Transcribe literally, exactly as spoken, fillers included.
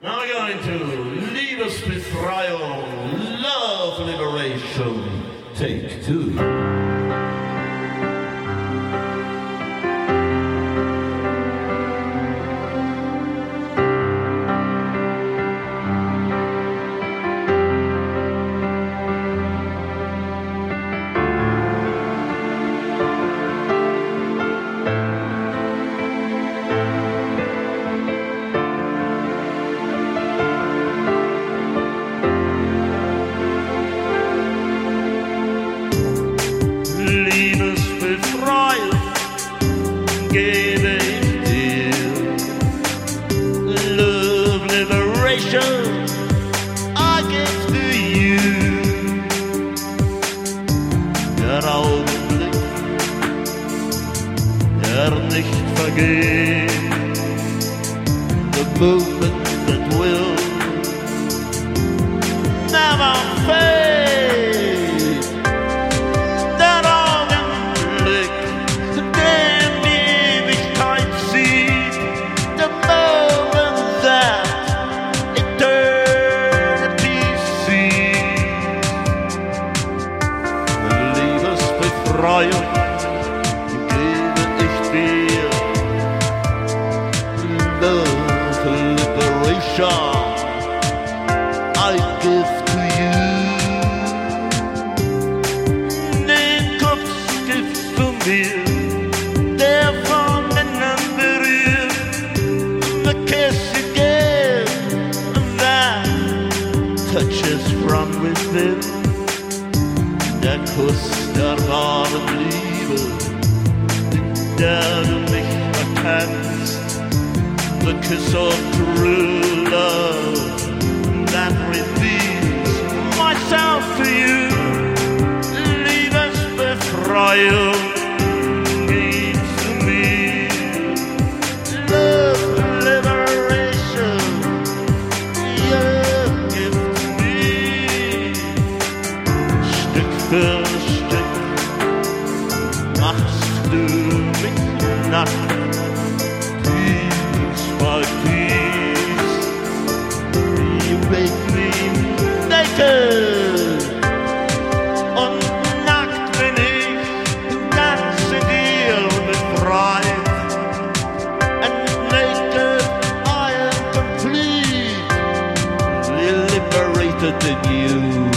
Now we're going to Liebesbefreiung, Love Liberation, take two. Gebe ich dir Love Liberation, I give to you. Der Augenblick, der nicht vergeht, the moment that will never fade. Der Augenblick, der die Ewigkeit sieht, the moment that eternity sees. Liebesbefreiung gebe ich dir, Love Liberation I give to you. Den Kuss gibst du mir, der von Männern berührt. The kiss you give, that touches from within. Der Kuss der wahren Liebe, in der du mich erkennst. The kiss of true love that reveals myself to you. Liebesbefreiung gibst du mir, Love Liberation you give to me. Stück für Stück machst du mich nackt.